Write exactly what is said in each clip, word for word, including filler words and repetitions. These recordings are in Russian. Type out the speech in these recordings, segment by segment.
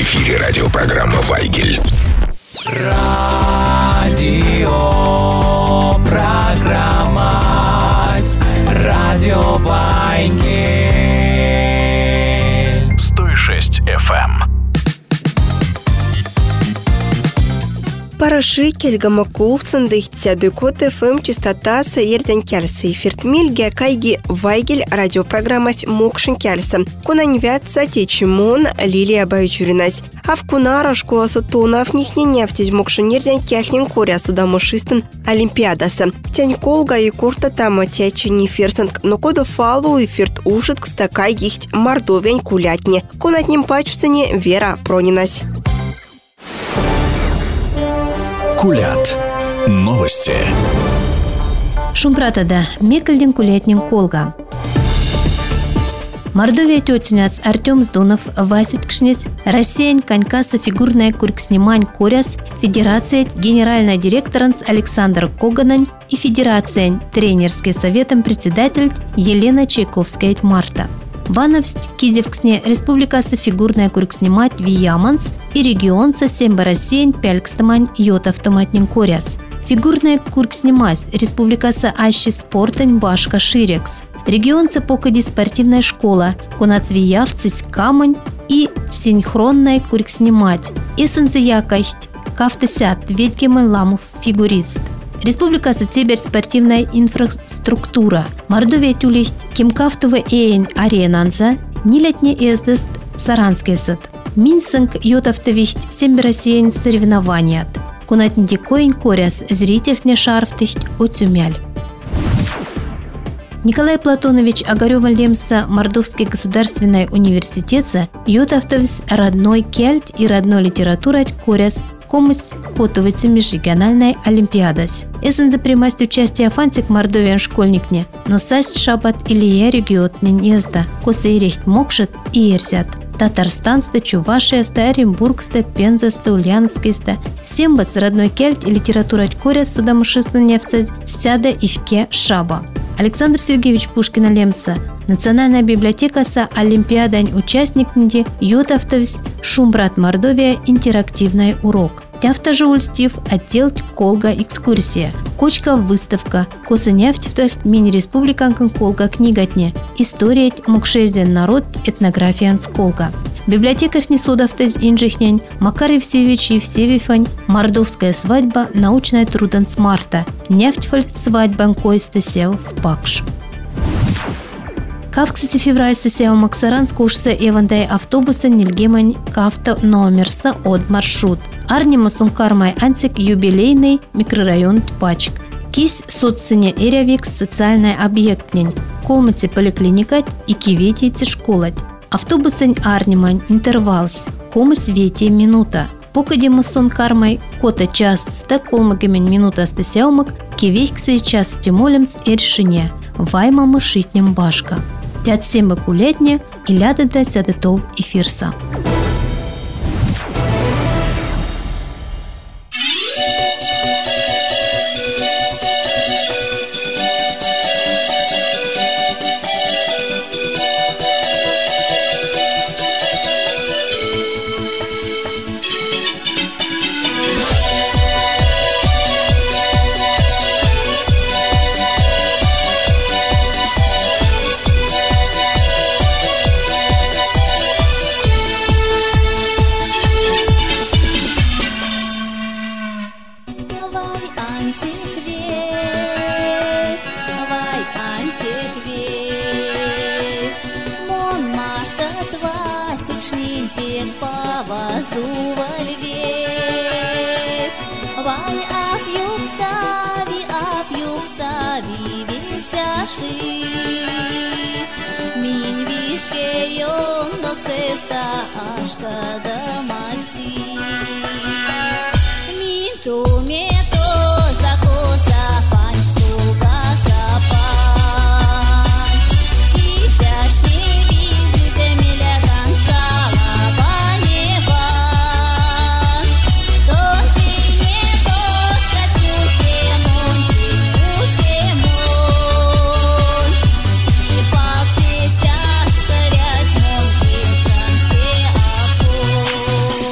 эфире радиопрограмма «Вайгель». Радио программа Радио Вайгель. сто шесть эф эм. Параши кельгама кулцындых тядыкот эф эм частотасы ерден кельсы. Эфиртмельге кайги Вайгель радиопрограммась мокшин кельсы. Кунань вятся течимон Лилия Байчуринась. А в кунара школа сатунов них не нефтить мокшин ерден кельнин коря судамошистын Олимпиадасы. Тянь колга и курта там тячи не ферсинг, но коду фалу эфирт ушит к стакай гихть мордовень кулятни. Кунат ним пачцане Вера Пронинась. Кулят. Новости. Шумпратада мекельден кулятнин колга. Мордовия тетюняц Артем Сдунов Васит Кшнец Россиян конькаса фигурная куркснимань коряс Федерация генеральный директор Александр Коганань и Федерация тренерский советом председатель Елена Чайковская Марта. Вановсть Кизевксне республикасы фигурная куркснимать Вияманс и регион Сосемба Россиян Пялькстамань Йот автоматнин коряс. Фигурная куркснимать республикасы Ащи Спортань Башка Ширекс. Регион Цепокади спортивная школа Кунацвиявцись Камань и синхронная куркснимать. Эссенциякахть Кавтысят Ведьгемын Ламов фигурист. Республика Сатебер спортивная инфраструктура. Мордовия тюлесть Кимкавтова Эйн Аренанза, Нилетне Эздест Саранский сад. Минсинг Йотавтовисть Семберосиен соревнования. Кунатнидикоин коряс зрительхне шарфтыхть Оцюмяль. Николай Платонович Огарёва-Лемса Мордовский государственный университет Йотавтовис родной кельт и родной литература коряс Комыс котовицы межрегиональной олимпиадас. Эсен за примасть участия фантик мордовиан школьникне, но састь шабат или я региотнен езда, косы и рехт мокшет и ерзят. Татарстанста, Чувашияста, Оренбургста, Пензаста, Ульяновскиста. Сембац родной кельт и литература коря судамышисна нефтца сяда и вке шаба. Александр Сергеевич Пушкина-Лемса, Национальная библиотека са Олимпиадань участник нди Йотавтовис Шумбрат Мордовия интерактивный урок. Тяфта же ульстив отдел колга экскурсия. Кочка выставка. Коса нефть в мини-республиканкан колга книгатне. История мокшезен народ этнография колга. Библиотекарь Несудавтез инжихнянь Макар Евсеевич Евсеевифань Мордовская свадьба научная труденс Марта. Нефтьфальд свадьба койста сев пакш. Кавксити февраль стасева Максаран скушса эвандай автобуса Нильгемань кавто номерса от маршрут. Арнима сумкармай антик юбилейный микрорайон Тпачк. Кись соцсене эрявикс социальный объектнень. Колмати поликлиникать и киветите школать. Автобусень арнимань интервалс. Комыс вети минута. Покадима сункармай кота час ста колмагамень минута стасеумак кивейксы час стимолемс и решение. Ваймама шитнем башка. Тят сембы кулетне и лядада сядетов и фирса. Min vishke yon dok sesta ashka da mas psis. Min to me to za kosa pan shtuga sapan. I tashni vizi zemля kansala банеvan. Тонти не тошка тюке монти тюке мон. И пальцы тяжко рядь ноги сансе апо.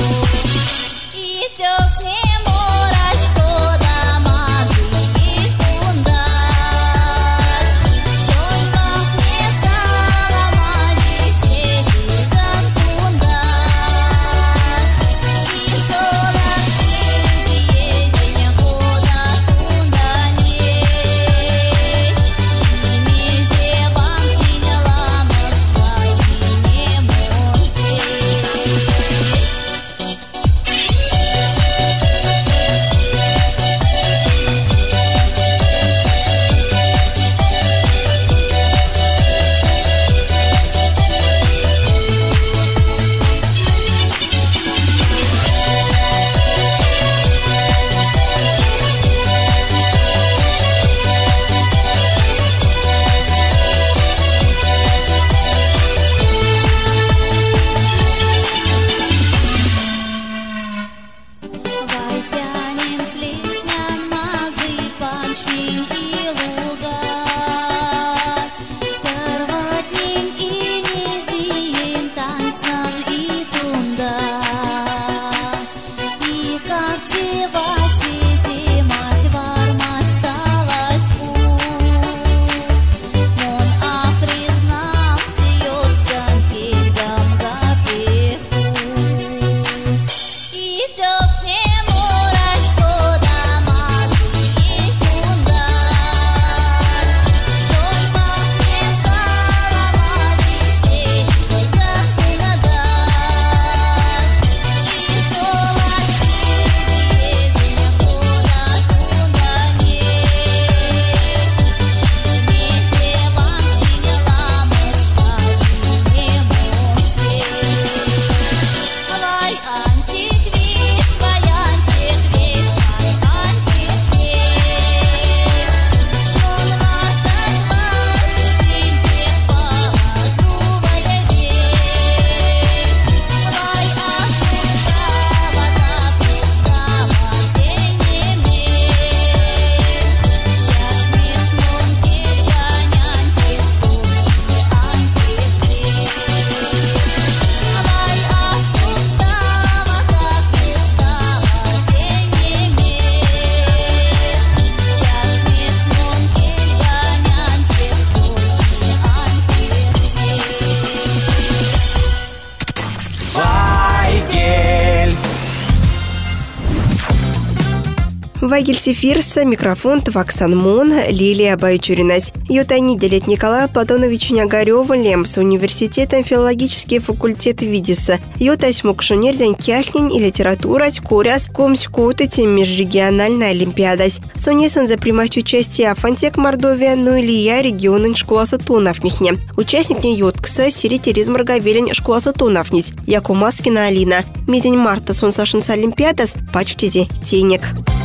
Вайгель Сефирса, микрофон Тваксан Мон, Лилия Байчуринась. Юта неделет Николай Платонович Нягарева, Лемс, университетом филологический факультет Видиса. Юта смукшунер зянь кяхнин и литература куряс комскуты тем межрегиональная олимпиада. Сонесан за примать участие Афантек Мордовия, ну или я регионен школа Сатуновнихне. Участник не юткса Сири Терез Маргавелин школа Сатуновниц. Яку Маскина Алина. Мизень марта сон сашенца олимпиадас пачтизи тенек.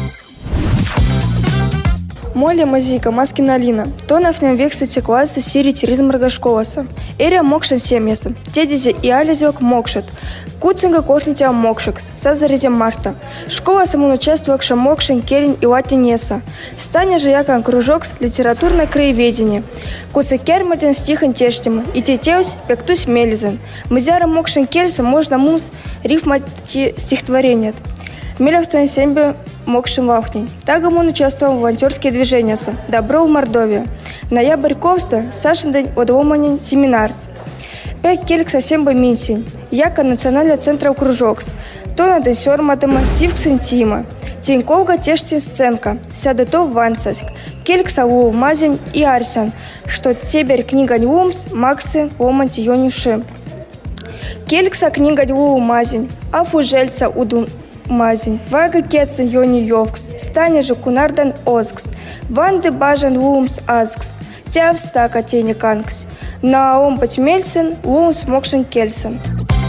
Моля мазика Маскина Алина. Тонов нем век сатикуаса Сири Терез Маргашколаса. Эря мокшен семьеса. Тедизе и ализек мокшет. Куцинга кохнитя мокшекс. Сазарезем марта. Школа самун участвовавша мокшен керень и латинеса. Стане же якан кружок литературное краеведение. Кусы керматин стихан тештима. И тетеус пектус мелизен. Мызяра мокшен кельса можно мумс рифмати стихотворения. Милевцан семьбе мокшим вахней. Таком он участвовал в волонтерские движения. Добро в Мордовию. Ноябрь Ковста, Сашин день одвоманин семинарс. Пять келькс семьбе минсень. Яка национальный центр кружок. Тона день сёрматама тивксен тима. Тиньковга тештин сценка. Сядетов ванцаськ. Келькса у мазень и арсен. Что тебер книга ньумс, максы оманти йонюши. Келькса книга у мазень. А фужельца удум. Мазень. Вага кетса йони йовкс. Стане же кунардан озкс. Ванды бажан вумс азкс. Тяв стака тени канкс. Наом патьмельсен вумс мокшен кельсен.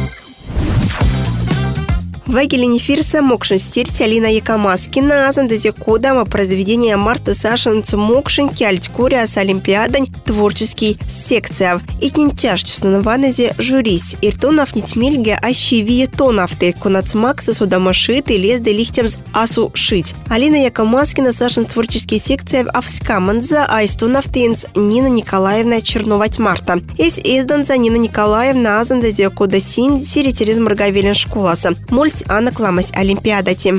Вайгель Нефирса мокшин стерти Алина Якомаскина азандазе кодама произведения Марта Сашенцу мокшин кяльть куряс олимпиадан творческий секция. Итнин тяжт в снованазе журис. Иртонов нитмельге ащевие тонафты. Конацмакса судамашит и лезды лихтемс асу шить. Алина Якомаскина Сашен творческий секция в Авскаманза, а истонавтынц Нина Николаевна Черновать Марта. Есть изданца Нина Николаевна азандазе кодасин Сири Терез Маргавелин школаса. Мольс Анна Кламась олимпиадати.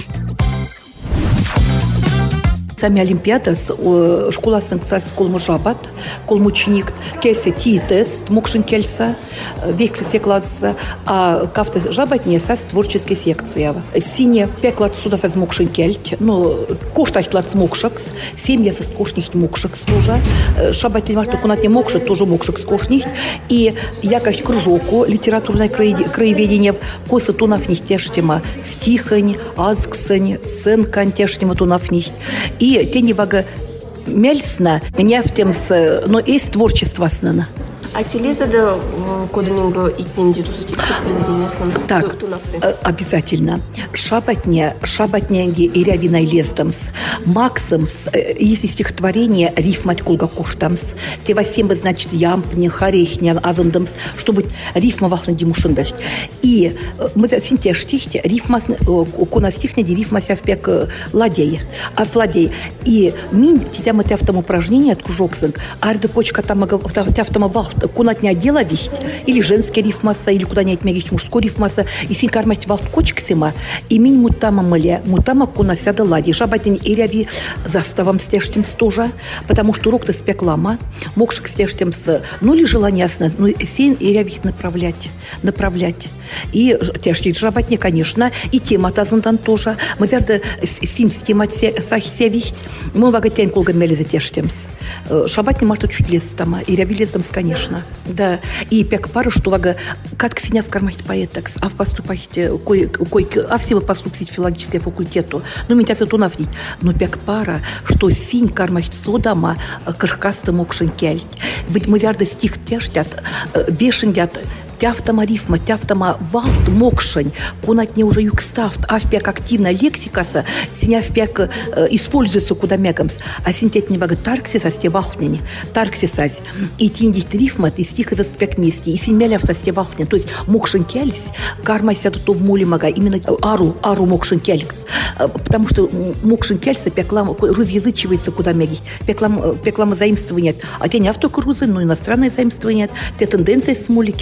Сами олимпиадас школасын ксас колмужабат, колмученик, кесе ти тест, мокшин кельса, вексы все классы, а кафте жабатне сас творческие секции. Сине пеклат сюда сас мокшин кельт, ну коштах лат смокшакс, семья сас кошнихт мокшакс тоже, шабатне марта кунатне мокшак тоже мокшакс кошнихт, и яках кружоку литературное краеведение коса тунав них тештема стихань, азксань, сценкань тештема тунав них. И И тени вага мельсна, меня в тем с, но есть творчество основно. А телезда да коденинго итнин произведения основных. Так, обязательно. Шабатня, шабатнянги и рявиной лестамс, максамс, если стихотворение рифмать колга коштамс, те восемь значит ямпня, харехня, азандамс, чтобы рифма вахна димушендаш. И мы синтия штихте, рифма кона стихня, рифма ся в пек ладей, а владей. И мин тетя мы тяфтам упражнения от кружоксинг, арды почка там тяфтам вахт кунат не отдела вихть, или женский рифмаса, или куда-нибудь мягкий мужской рифмаса, и син кармать валт кочксима, и мин мутама мыле, мутама куна сяда лади, жабатин и ряви заставам стештем стужа, потому что урок-то спеклама, мокшик стештем с, ну ли желание ясно, ну син и рявих направлять, направлять. И тештить жабатне, конечно, и тема тазандан тоже, мы верда син стимать сахися вихть, мы вагатян колга мели за тештемс. Шабатне марта чуть лес там, и ряви лесдамс, конечно. Да, и пек пара, что вага, как синя в кармахте поэтакс, а в поступахте, кой, кой, а все вы поступить в филологическое факультету, ну, меня се тунафнить, но пек пара, что синь кармахте содама, крхкаста мокшен кельт, ведь мы вярда стих тештят, вешендят, тяфтама рифма, тяфтама валт мокшень, кунат не уже юкстафт, а в пек активно лексикаса, синя в пек э, используется куда мегамс, а синтет не вага тарксиса сте вахнени, тарксисась, и тиндить рифмат, и стих это спек вместе, и симеляв со сте вахнени, то есть мокшен келькс, карма сяду то в муле мага, именно ару, ару мокшен келькс, потому что мокшен кельса пеклам разъязычивается куда мегить, пеклам, пеклам заимствования, а те не автокрузы, но иностранные заимствования, те тенденции с мули кельс, потому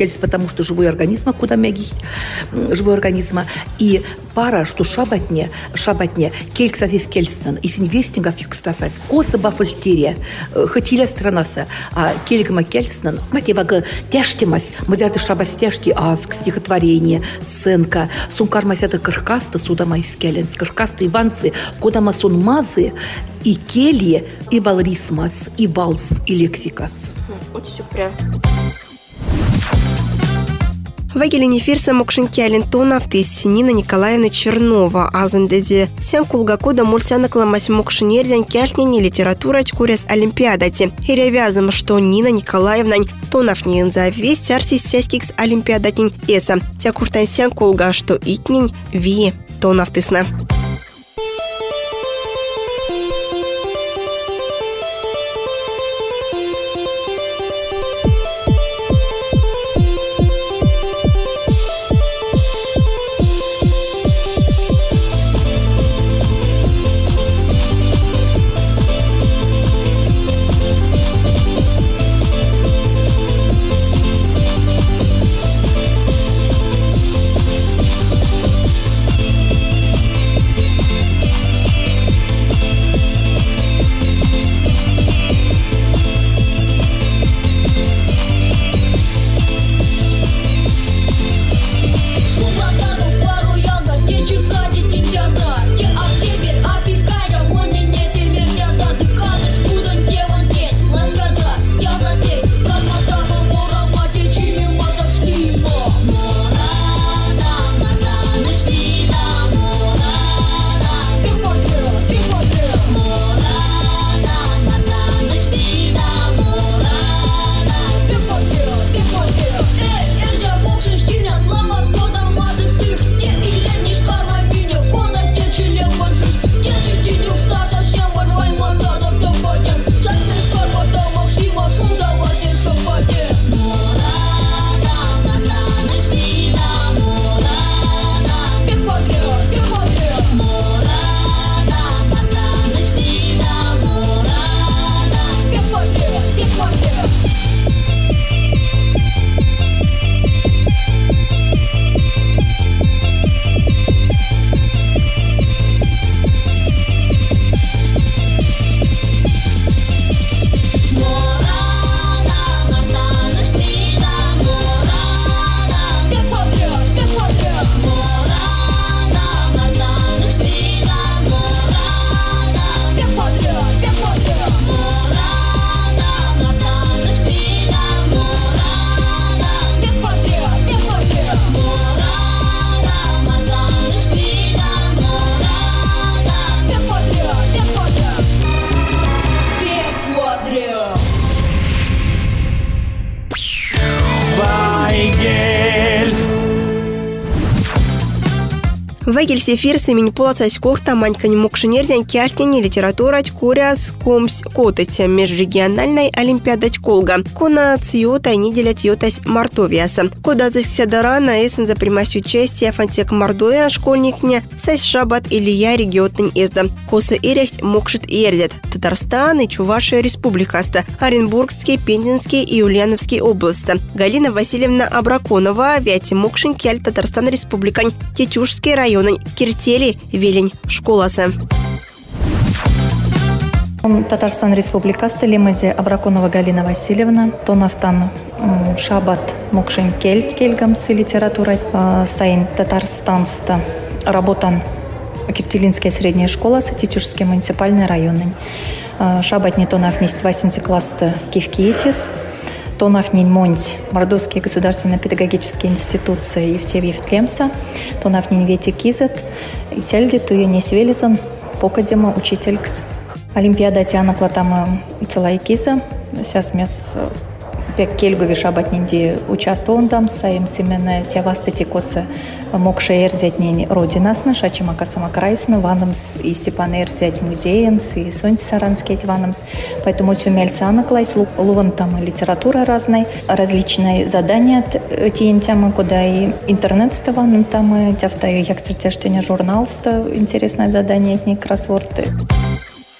потому что живой организм, куда мягить живой организма. И пара, что шабатне, шабатне, кельксатис кельстен, и синвестингов юкстасать, коса бафультерия, хотиля странаса, а кельгма кельстен, матевага тяжтимась, мадярды шабас тяжти азк, стихотворение, сценка, сункармасята кыркаста, судама искелен, кыркаста иванцы, кодама сон мазы, и келье, и валрисмас, и валс, и лексикас. Очень супер. Вагелине фирса мокшинкялин тонавтыс Нина Николаевна Чернова азандезе сям кулгакода мультянакламась мокшинердян кяльтнени литература куряс олимпиадати. Ирявязым, что Нина Николаевна тонавнин за весь артис сяскикс олимпиадатин эса. Тякуртан сям кулга, что итнин ви тонавтысна. Вагель сефир семень полацась кохта манькани мокшинердян кяльтнени литература куряс комс котыть межрегиональной олимпиадать колга. Кона циота неделя тьотась мартовиаса. Кода заскседара на эсен за примась участие фантек мордоя школьникне сась шабат Илья региотный эзда. Косы эрехть мокшит ердет. Татарстан и Чувашия республикаста. Оренбургский, Пензенский и Ульяновский области. Галина Васильевна Абраконова вяти мокшин кяль Татарстан республикань. Тетюшский район. Киртели, Велень, школасы. Татарстан Республикасы Лемазе Абраконова Галина Васильевна, Тонафтан Шабат Мокшин Кельт Кельгамсы литература, Сайн Татарстанста, работан Киртелинская средняя школа, Тетюшский муниципальный район. Шабат не Тонафнист восемнадцатый класс Кивкиетис. Тонафнин Монть, Мордовские государственные педагогические институции и все Евтлемса, Тонафнин Вети Кизет, и Сельги Туюни Свелизан, Покадема, учителькс. Олимпиада Тиана Клатама Целай Киза, сейчас мес пек Кельгови Шабатнинди участвовал там, саим семена Сявасты Тикоса Мокша Эрзятнин Родинасна, Шачимака Самакрайсна, Ванамс и Степан Эрзять Музеенс и Сонти Саранский Ванамс. Поэтому Тюмельцана Клайс, Луван там литература разная, различные задания тиентяма, куда и интернет ставан там, тяфтаю як стратежтения журнал ста интересное задание, этни кроссворды.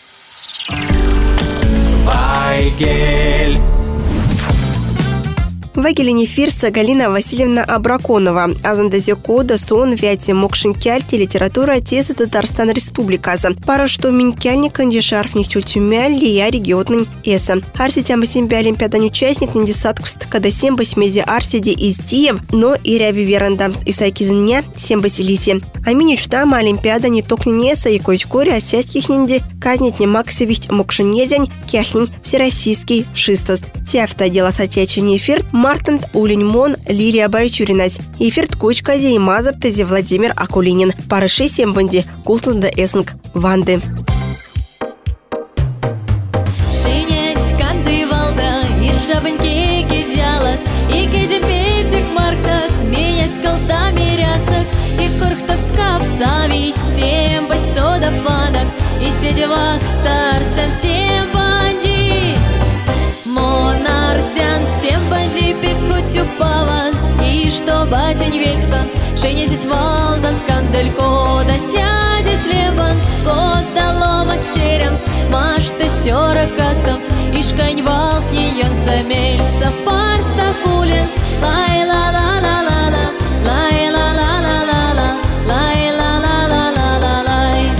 Вайгель. Вагелине фирса Галина Васильевна Абраконова. Азандазе кода сон вяти мокшин кяльти литература теса Татарстан Республикаса. Пара что минкяльник кандишарф нихтютюмяль лия регионный эса. Арси тямба семья олимпиадан участник нендесаткуст, когда семба смези арсиди из Диев, но и ряби верандамс и сайкизня семба селиси. Аминю чтама олимпиада не токни неса и коить коре осяських нинди казнить не максивить мокшинезянь кяхнин всероссийский шистост. Тяфта дела сотечения эфир Мартент Улиньмон Лилия Байчуринась. Эфир Ткучказе и Мазап Тези Владимир Акулинин. Парыши сембанди Култанда Эснг Ванды. Шабаньки кидялат, и кидем петик марктат, меня с колтами ряцак, и корхтовскав сами, семь басода панак, и седевак старсен, семь банди. Монарсян, семь банди, пекутю павас, и что батень вексан, женезись валдан, скандалько, да тядис лебан, скот дало матерямс, машта сёра кастамс, ишкань валкниян самельса, парста кулемс, лай-ла-ла-ла-ла-ла, лай-ла-ла-ла-ла-ла, лай-ла-ла-ла-ла-ла-лай.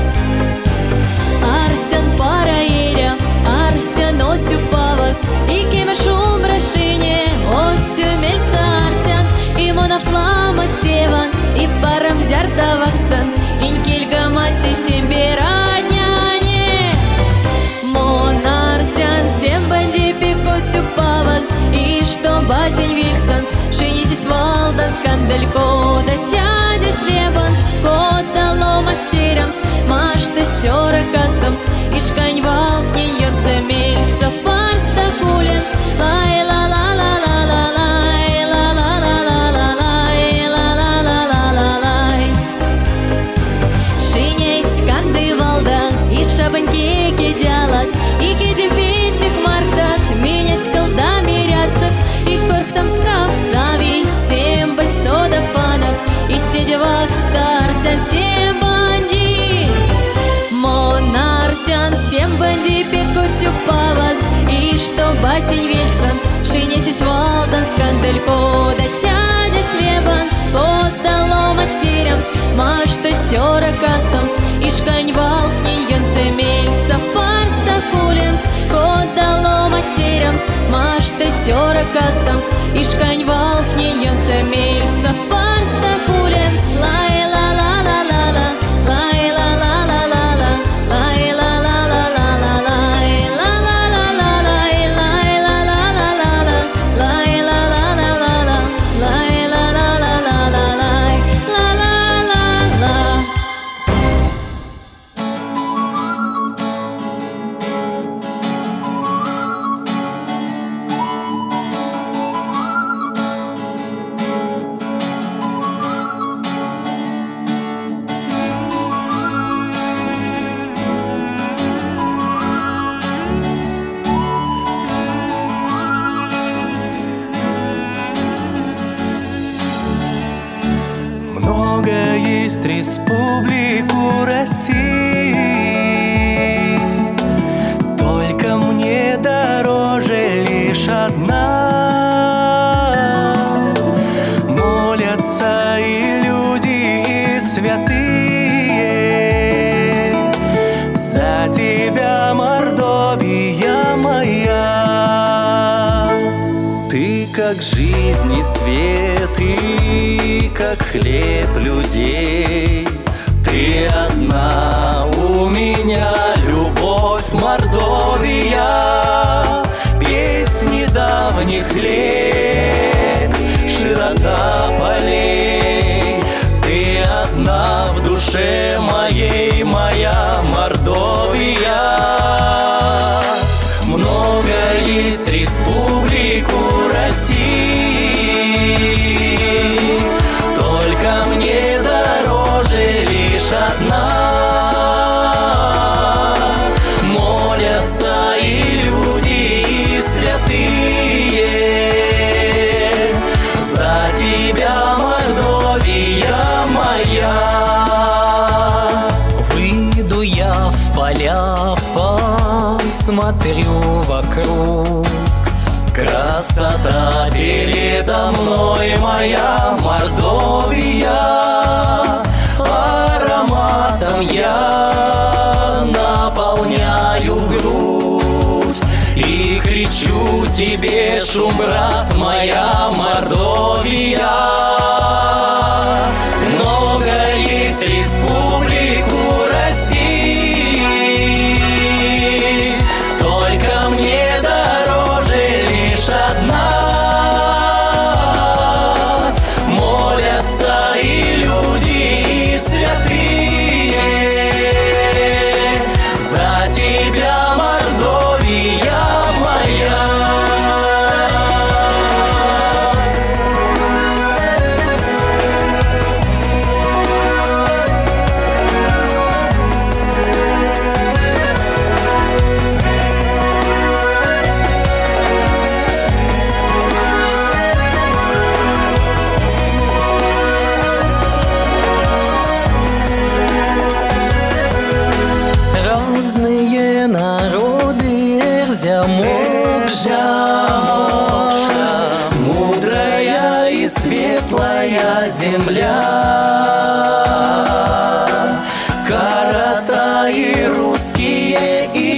Арсян параиря, арсян отсю павас, и кеме шум рашине, отсю мельса арсян, и монофлама севан, и парам зярда ваксан, инкельга маси себе радняне. Монарсян, семь банди пекотю павас, и что батень вильсан, женитесь валдан, скандалько, да тядис лебан, скот дало матерямс, машта сёра кастамс, ишкань валкниян самельса, парста кулемс, лай-ла-ла-ла-ла-ла, лай-ла-ла-ла-ла-ла-лай. Шиней сканды валда, и шабаньки кидялат, и кидем петик мартат, меня с колдами ряцак, и корк там скав сави, семь басода панак, и седевак старсян, семь банди. Монарсян, семь банди, пекутю павас, и что батень вельсан, женесись валдан, скандалько, да тядис лебан, скот дало матерямс, машта сёра кастамс, ишкань валкниян семельса, парста кулемс, скот дало матерямс, машта сёра кастамс, ишкань валкниян семельса, парста кулемс, лай-ла-ла-ла-ла-ла, лай-ла-ла-ла-ла-ла, лай-ла-ла-ла-ла-ла, лай-ла-ла-ла-ла-ла, лай-ла-ла-ла-ла-ла, лай-ла-ла-ла-ла-ла, лай-ла-ла-ла-ла-ла, ла-ла-ла-ла. Много есть республику России, только мне дороже лишь одна. Молятся и люди, и святые за тебя, Мордовия моя. Ты как жизнь и свет, и как хлеб людей. Ты одна у меня, любовь, Мордовия. Песни давних лет, широта полей. Ты одна в душе моей, моя Мордовия. Много есть республику России, только мне дороже лишь одна. Молятся и люди, и святые за тебя, Мордовия моя. Выйду я в поля, посмотрю вокруг, Красота передо мной, моя Мордовия. Ароматом я наполняю грудь и кричу тебе, шум, брат, моя Мордовия. Много есть республику России, только мне дороже лишь одна. Молятся и люди, и святые за тебя, Мордовия моя. Разные народы, Эрзя, Мокша, мудрая и светлая земля. Карата и русские, и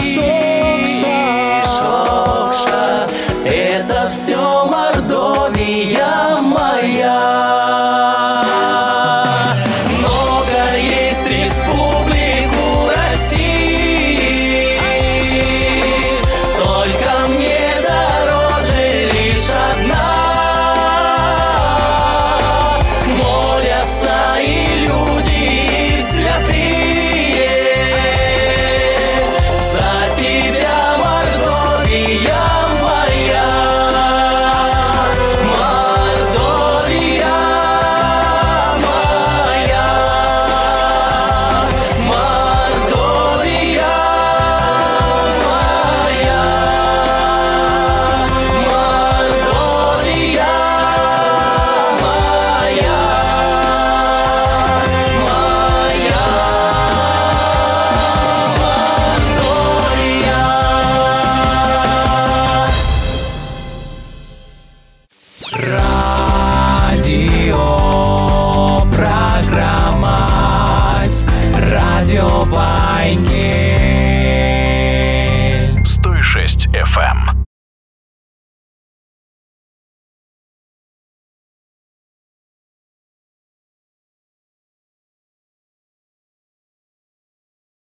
Шокша, это все Мордовия моя. Много есть республику России, только мне дороже лишь одна. Молятся и люди, и святые за тебя, Мордовия моя. Мордовия моя, Мордовия моя, Мордовия моя, моя Мордовия.